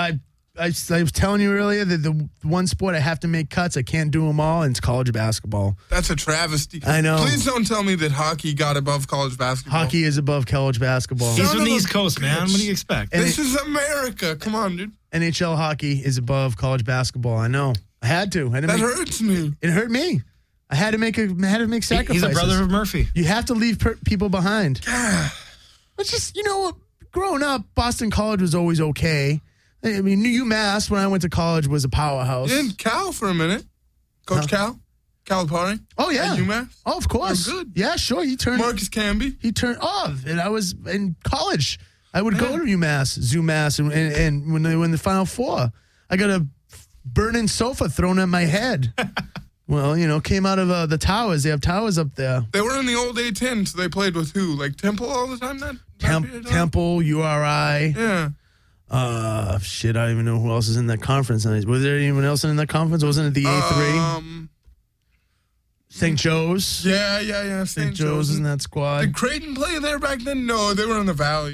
I was telling you earlier that the one sport I have to make cuts, I can't do them all, and it's college basketball. That's a travesty. I know. Please don't tell me that hockey got above college basketball. Hockey is above college basketball. He's from the East Coast, man. What do you expect? This is America. Come on, dude. NHL hockey is above college basketball. I know. I had to. That hurts me. It hurt me. I had to make sacrifices. He's a brother of Murphy. You have to leave people behind. But just, growing up, Boston College was always okay. I mean, UMass, when I went to college, was a powerhouse. And Cal for a minute. Coach Cal? Calipari. Oh, yeah. At UMass. Oh, of course. They're good. Yeah, sure. Marcus Camby. And I was in college. I would go to ZooMass, and when they were in the Final Four, I got a burning sofa thrown at my head. Well, came out of the towers. They have towers up there. They were in the old A10, so they played with who? Like Temple all the time then? Temple, URI. Yeah. Shit, I don't even know who else is in that conference. Was there anyone else in that conference? Wasn't it the A3? St. Joe's. Yeah. St. Joe's is in that squad. Did Creighton play there back then? No, they were in the Valley.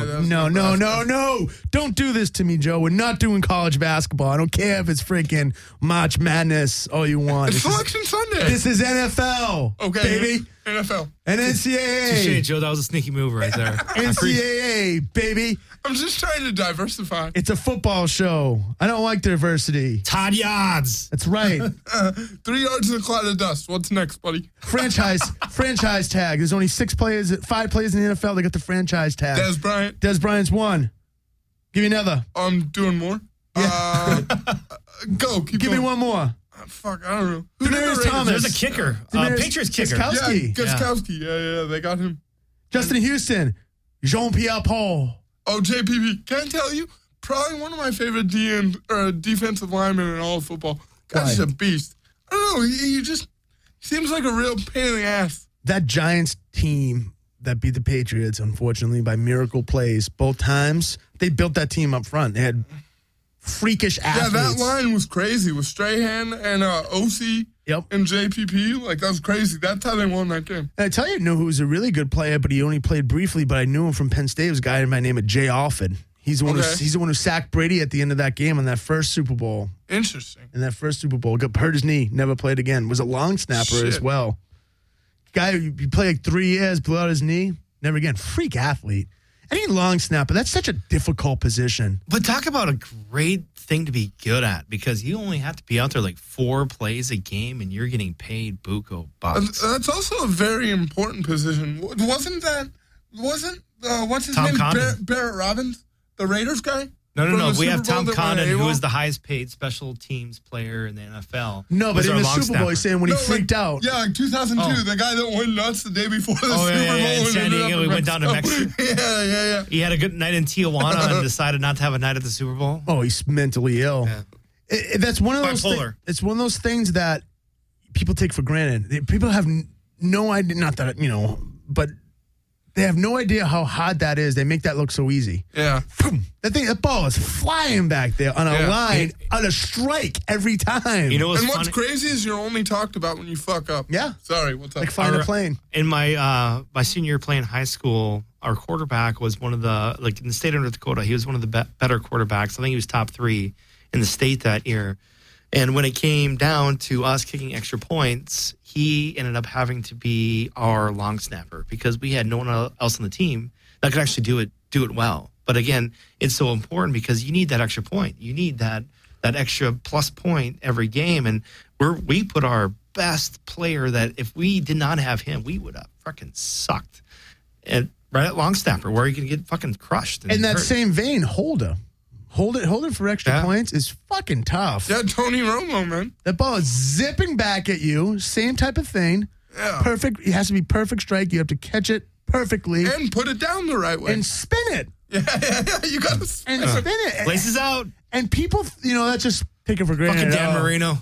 No. Don't do this to me, Joe. We're not doing college basketball. I don't care if it's freaking March Madness all you want. It's Selection Sunday. This is NFL. Okay. Baby. NFL. And NCAA. Touché, Joe. That was a sneaky move right there. NCAA, baby. I'm just trying to diversify. It's a football show. I don't like diversity. Todd Yards. That's right. 3 yards in a cloud of dust. What's next, buddy? Franchise tag. There's only 5 players in the NFL that got the franchise tag. Des Bryant's one. Give me another. I'm doing more. Yeah. Go. Keep Give going. me one more. Fuck, I don't know. Demaryius Thomas. There's a kicker. Patriots kicker. Gostkowski. Gostkowski. Yeah, they got him. Justin Houston. Jean-Pierre Paul. Oh, JPP. Can I tell you? Probably one of my favorite defensive linemen in all of football. Guy's a beast. I don't know. He just seems like a real pain in the ass. That Giants team that beat the Patriots, unfortunately, by miracle plays both times, they built that team up front. They had freakish athletes. Yeah, that line was crazy with Strahan and OC and JPP. Like, that was crazy. That's how they won that game. And I tell you, who was a really good player, but he only played briefly, but I knew him from Penn State. It was a guy by the name of Jay Alford. He's the one who sacked Brady at the end of that game in that first Super Bowl. Interesting. In that first Super Bowl. Hurt his knee, never played again. Was a long snapper as well. Guy, he played like 3 years, blew out his knee, never again. Freak athlete. Any long snapper, that's such a difficult position. But talk about a great thing to be good at, because you only have to be out there like 4 plays a game and you're getting paid buco bucks. That's also a very important position. Wasn't what's his name? Barrett Robbins, the Raiders guy? No. We have Tom Condon, who is the highest paid special teams player in the NFL. No, but in the Super Bowl, he's saying when he freaked out. Yeah, in 2002, the guy that went nuts the day before the Super Bowl. In San Diego, he went down to Mexico. Yeah. He had a good night in Tijuana and decided not to have a night at the Super Bowl. Oh, he's mentally ill. Yeah. That's one of those bipolar. It's one of those things that people take for granted. People have no idea, not that, but they have no idea how hard that is. They make that look so easy. Yeah. That ball is flying back there on a line, on a strike every time. What's crazy is you're only talked about when you fuck up. Yeah. Sorry, what's up? Like flying a plane. In my senior year playing high school, our quarterback was one of the, like in the state of North Dakota, he was one of the better quarterbacks. I think he was top 3 in the state that year. And when it came down to us kicking extra points, he ended up having to be our long snapper because we had no one else on the team that could actually do it well. But again, it's so important because you need that extra point. You need that extra plus point every game. And we put our best player that if we did not have him, we would have fucking sucked. And right at long snapper, where you can get fucking crushed. In that same vein, Holder. Hold it for extra points is fucking tough. Yeah, Tony Romo, man. That ball is zipping back at you. Same type of thing. Yeah. Perfect. It has to be perfect strike. You have to catch it perfectly. And put it down the right way. And spin it. Yeah. You got to spin it. Places out. And people, that's just taken for granted. Fucking Dan Marino.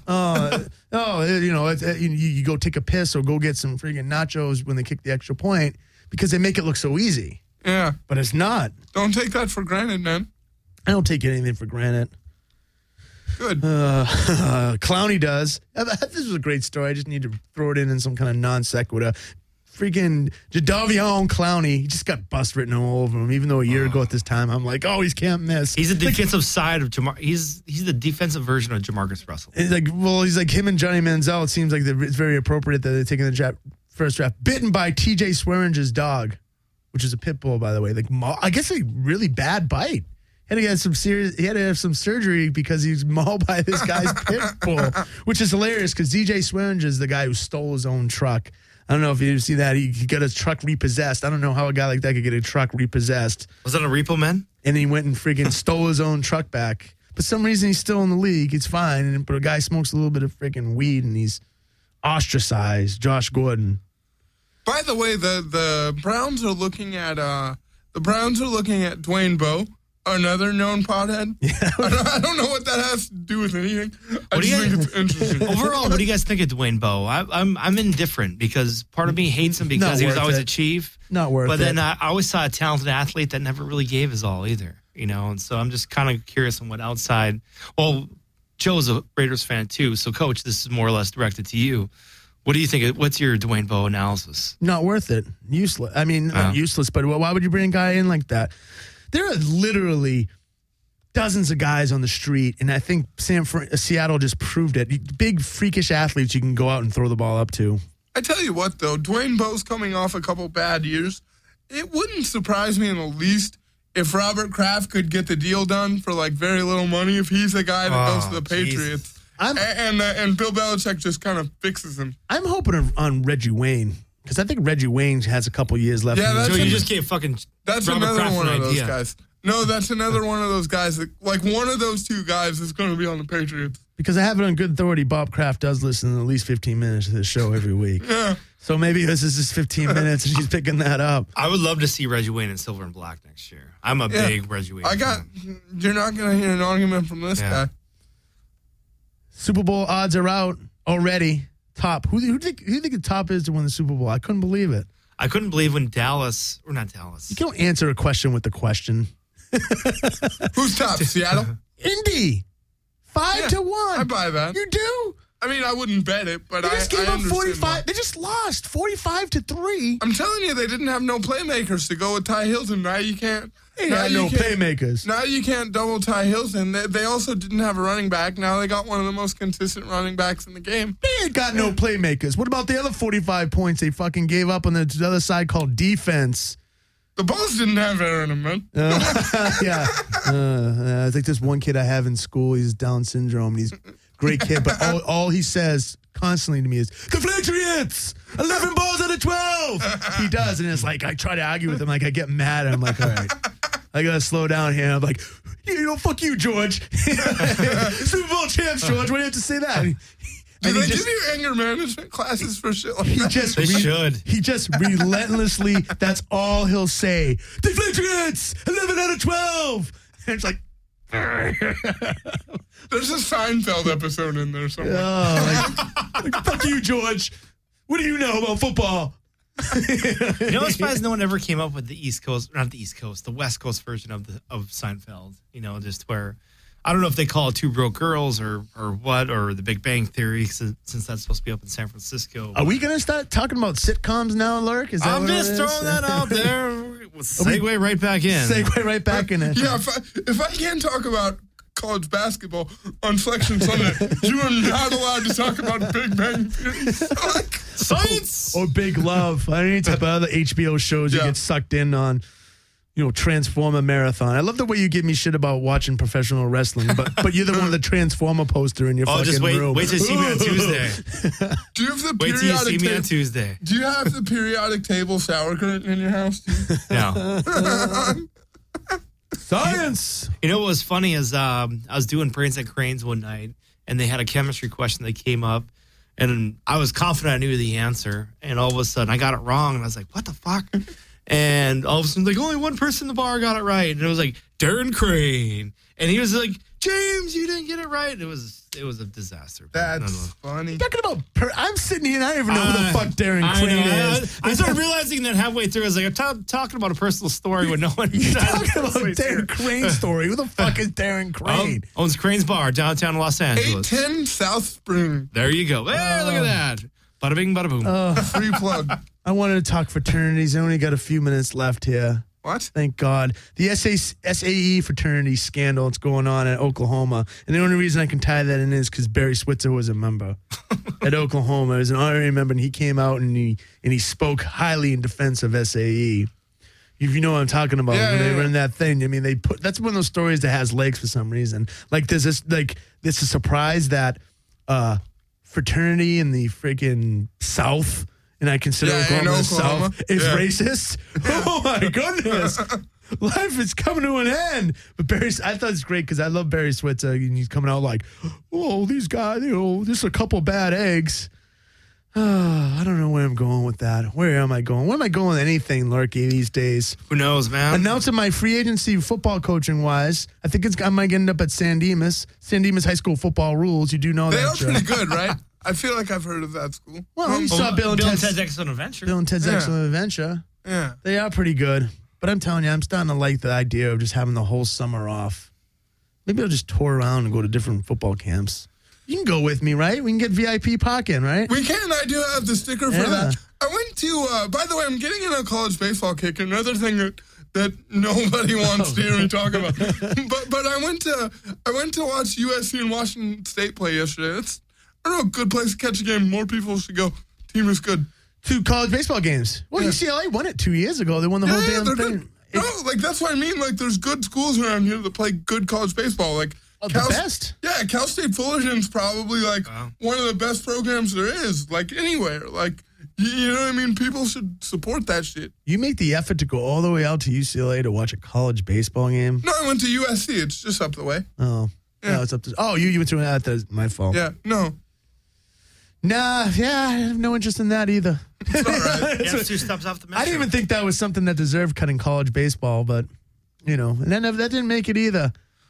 You go take a piss or go get some freaking nachos when they kick the extra point because they make it look so easy. Yeah. But it's not. Don't take that for granted, man. I don't take anything for granted. Good. Clowney does. This was a great story. I just need to throw it in some kind of non sequitur. Freaking Jadeveon Clowney, he just got bust written all over him. Even though a year ago at this time, I'm like, he can't miss. He's the defensive side of Jamar. He's the defensive version of Jamarcus Russell. He's like him and Johnny Manziel. It seems like it's very appropriate that they're taking the first draft. Bitten by T.J. Swearingen's dog, which is a pit bull, by the way. Like I guess a really bad bite. He had to have some surgery because he's mauled by this guy's pit bull, which is hilarious because DJ Swearingen is the guy who stole his own truck. I don't know if you see that. He got his truck repossessed. I don't know how a guy like that could get a truck repossessed. Was that a repo man? And he went and freaking stole his own truck back. For some reason, he's still in the league. It's fine. But a guy smokes a little bit of freaking weed and he's ostracize Josh Gordon. By the way, the Browns are looking at Dwayne Bowe, another known pothead. Yeah. I don't know what that has to do with anything. I just think it's interesting. Overall, what do you guys think of Dwayne Bowe? I'm indifferent because part of me hates him because he was always a Chief. Not worth it. But then I always saw a talented athlete that never really gave his all either. And so I'm just kind of curious on what outside. Well, Joe's a Raiders fan too, so Coach, this is more or less directed to you. What do you think? What's your Dwayne Bowe analysis? Not worth it. Useless. I mean, not useless, but why would you bring a guy in like that? There are literally dozens of guys on the street, and I think Seattle just proved it. Big, freakish athletes you can go out and throw the ball up to. I tell you what, though, Dwayne Bowe's coming off a couple bad years. It wouldn't surprise me in the least if Robert Kraft could get the deal done for like very little money if he's the guy that goes to the Patriots. And Bill Belichick just kind of fixes him. I'm hoping on Reggie Wayne because I think Reggie Wayne has a couple years left. Yeah, so you just gave fucking. That's Robert another Kraft one of those idea. guys. No, that's another one of those guys that, like, one of those two guys is going to be on the Patriots. Because I have it on good authority, Bob Kraft does listen at least 15 minutes to the show every week. Yeah. So maybe this is just 15 minutes and she's picking that up. I would love to see Reggie Wayne in silver and black next year. I'm a big Reggie Wayne fan. You're not going to hear an argument from this guy. Super Bowl odds are out already. Top. Who do you think the top is to win the Super Bowl? I couldn't believe it. I couldn't believe when Dallas. You don't answer a question with the question. Who's top? Seattle? Indy. 5-1. I buy that. You do? I mean, I wouldn't bet it, but they just I gave up understand 45. that. They just lost 45-3. I'm telling you, they didn't have no playmakers to go with Ty Hilton. Now you can't. They had no playmakers. Now you can't double Ty Hilton. They also didn't have a running back. Now they got one of the most consistent running backs in the game. They ain't got no playmakers. What about the other 45 points they fucking gave up on the other side called defense? The Bulls didn't have Aaron in them. Yeah. I think this one kid I have in school, he's Down syndrome, and he's a great kid, but all he says constantly to me is, the Patriots! 11 balls out of 12! He does, and it's like, I try to argue with him, like, I get mad, and I'm like, all right, I gotta slow down here. I'm like, fuck you, George. Super Bowl champs, George, why do you have to say that? Do they give you anger management classes for shit like that? They should. He just relentlessly, that's all he'll say. The Patriots! 11 out of 12! And it's like, there's a Seinfeld episode in there somewhere. like, fuck you, George. What do you know about football? You know, as far as no one ever came up with the East Coast, not the East Coast, the West Coast version of Seinfeld. Just where, I don't know if they call it Two Broke Girls or what, or the Big Bang Theory, since that's supposed to be up in San Francisco. Are we going to start talking about sitcoms now, Lurk? I'm just throwing that out there. Segue right back in. Segue right back in it. Yeah, if I can't talk about college basketball on Flexion Sunday, you are not allowed to talk about Big Bang Theory. Science! Or Big Love. Any type of other HBO shows you get sucked in on. Transformer Marathon. I love the way you give me shit about watching professional wrestling, but you're the one with the Transformer poster in your fucking just wait, room. wait till you see me on Tuesday. Do you have the Wait till you see me on Tuesday. Do you have the periodic table shower curtain in your house? No. Science! What was funny is I was doing Brains and Cranes one night, and they had a chemistry question that came up, and I was confident I knew the answer, and all of a sudden I got it wrong, and I was like, what the fuck? And all of a sudden, like, only one person in the bar got it right. And it was like, Darren Crane. And he was like, James, you didn't get it right. It was a disaster. That's funny. Talking about, I'm sitting here and I don't even know who the fuck Darren Crane is. I started realizing that halfway through. I was like, I'm talking about a personal story with no one. You're talking about Darren Crane's story. Who the fuck is Darren Crane? Owns Crane's Bar, downtown Los Angeles. 810 South Spring. There you go. Hey, look at that. Bada bing, bada boom. Free plug. I wanted to talk fraternities. I only got a few minutes left here. What? Thank God. The SAE fraternity scandal that's going on at Oklahoma. And the only reason I can tie that in is because Barry Switzer was a member at Oklahoma. He was an honorary member, and he came out and he spoke highly in defense of SAE. If you know what I'm talking about, when they run that thing, I mean, that's one of those stories that has legs for some reason. Like there's this a surprise that fraternity in the freaking South, and I consider Oklahoma the South, is racist. Oh my goodness. Life is coming to an end. But I thought it's great because I love Barry Switzer, and he's coming out like, oh, these guys, just a couple bad eggs. I don't know where I'm going with that. Where am I going? Where am I going with anything, Lurky, these days? Who knows, man? Announcing my free agency football coaching wise, I think I might end up at San Dimas. San Dimas High School football rules. You do know They that, are Joe. pretty good, right? I feel like I've heard of that school. Well, you saw Bill and Ted's Excellent Adventure. Bill and Ted's Yeah. Excellent Adventure. Yeah. They are pretty good. But I'm telling you, I'm starting to like the idea of just having the whole summer off. Maybe I'll just tour around and go to different football camps. You can go with me, right? We can get VIP parking, right? We can. I do have the sticker for Yeah. that. I went to, by the way, I'm getting in a college baseball kick. Another thing that nobody wants to hear me talk about. But I went to watch USC and Washington State play yesterday. It's, I don't know, a good place to catch a game. More people should go. Team is good. 2 college baseball games. Well, Yeah. UCLA won it 2 years ago. They won the whole damn they're thing. good. No, like that's what I mean. Like there's good schools around here that play good college baseball. Like Oh, the best? Yeah, Cal State Fullerton's probably like one of the best programs there is. Like anywhere. Like you know what I mean. People should support that shit. You make the effort to go all the way out to UCLA to watch a college baseball game? No, I went to USC. It's just up the way. Oh. Yeah. No, it's up to. Oh, you went to that. That's my fault. Yeah, no, Nah, yeah, I have no interest in that either. it's all right. Yeah, it's 2 steps off the metro. I didn't even think that was something that deserved cutting college baseball, but, you know, and that didn't make it either.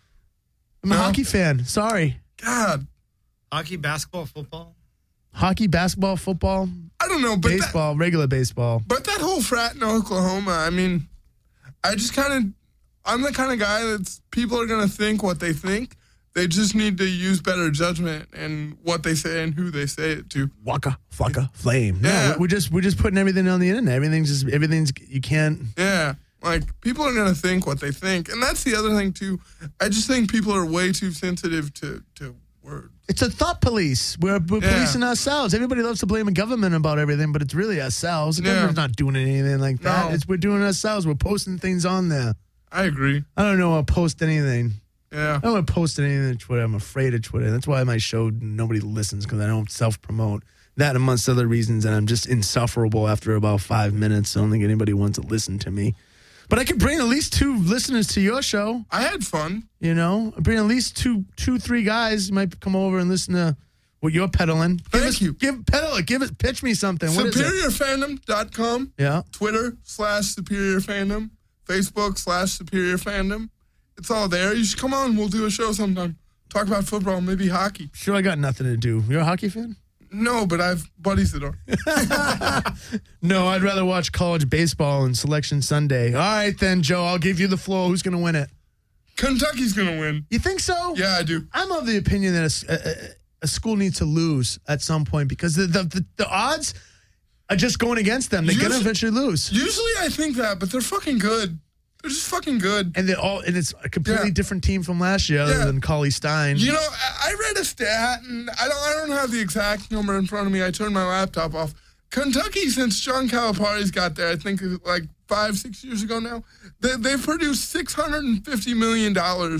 I'm a No? hockey fan. Sorry. God, Hockey, basketball, football. Hockey, basketball, football, I don't know, but baseball, regular baseball. that whole frat in Oklahoma. I mean, I'm the kind of guy that's people are gonna think what they think. They just need to use better judgment and what they say and who they say it to. Waka, flocka, flame. Yeah. No, we're just putting everything on the internet. Everything's you can't. Yeah. Like, people are going to think what they think. And that's the other thing, too. I just think people are way too sensitive to words. It's a thought police. We're policing ourselves. Everybody loves to blame the government about everything, but it's really ourselves. The Yeah. government's not doing anything like that. No. We're doing it ourselves. We're posting things on there. I agree. I don't know. I'll post anything. Yeah. I don't want to post anything on Twitter. I'm afraid of Twitter. That's why my show, nobody listens, because I don't self-promote. That amongst other reasons, and I'm just insufferable after about 5 minutes. I don't think anybody wants to listen to me. But I could bring at least 2 listeners to your show. I had fun. You know, bring at least two, 3 guys might come over and listen to what you're peddling. Thank you. Pitch me something. What is it? SuperiorFandom.com. Yeah. Twitter /SuperiorFandom. Facebook /SuperiorFandom. It's all there. You should come on. We'll do a show sometime. Talk about football, maybe hockey. Sure, I got nothing to do. You're a hockey fan? No, but I have buddies that are. No, I'd rather watch college baseball and Selection Sunday. All right, then, Joe, I'll give you the floor. Who's going to win it? Kentucky's going to win. You think so? Yeah, I do. I'm of the opinion that a school needs to lose at some point because the odds are just going against them. They're going to eventually lose. Usually I think that, but they're fucking good. They're just fucking good. And it's a completely Yeah. different team from last year other Yeah. than Cauley Stein. You know, I read a stat, and I don't have the exact number in front of me. I turned my laptop off. Kentucky, since John Calipari's got there, I think like 5-6 years ago now, they've produced $650 million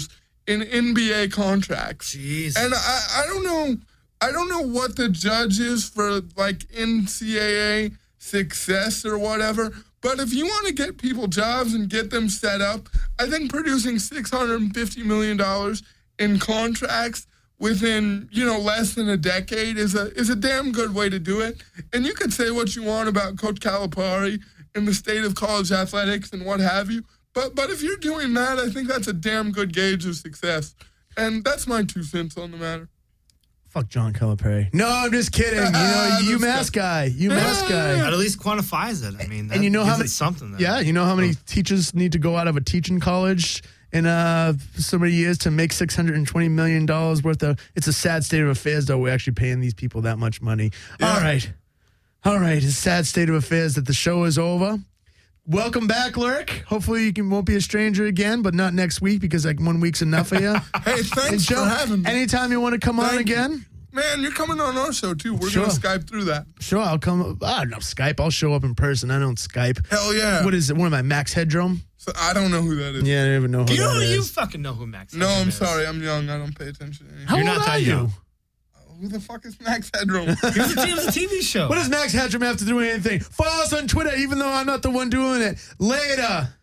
in NBA contracts. Jeez. And I don't know what the judge is for like NCAA success or whatever. But if you want to get people jobs and get them set up, I think producing $650 million in contracts within, less than a decade is a damn good way to do it. And you could say what you want about Coach Calipari and the state of college athletics and what have you. But if you're doing that, I think that's a damn good gauge of success. And that's my 2 cents on the matter. Fuck John Calipari. No, I'm just kidding. UMass guy. UMass guy. That at least quantifies it. I mean, that And you know how gives many it something. There. Yeah, you know how many teachers need to go out of a teaching college in so many years to make $620 million worth of. It's a sad state of affairs, though. We're actually paying these people that much money. Yeah. All right. It's a sad state of affairs that the show is over. Welcome back, Lurk. Hopefully you won't be a stranger again, but not next week because like 1 week's enough of you. Hey, thanks for having me. Anytime you want to come on Thank you. again. Man, you're coming on our show, too. We're Sure. going to Skype through that. Sure, I'll come. I don't know Skype. I'll show up in person. I don't Skype. Hell yeah. What is it? What am I, Max Headroom? So I don't know who that is. Yeah, I don't even know who You that is. you fucking know who Max No, Headroom I'm is. sorry. I'm young. I don't pay attention to anything. How You're old not that are you? young. Who the fuck is Max Headroom? It was a TV show. What does Max Headroom have to do with anything? Follow us on Twitter, even though I'm not the one doing it. Later.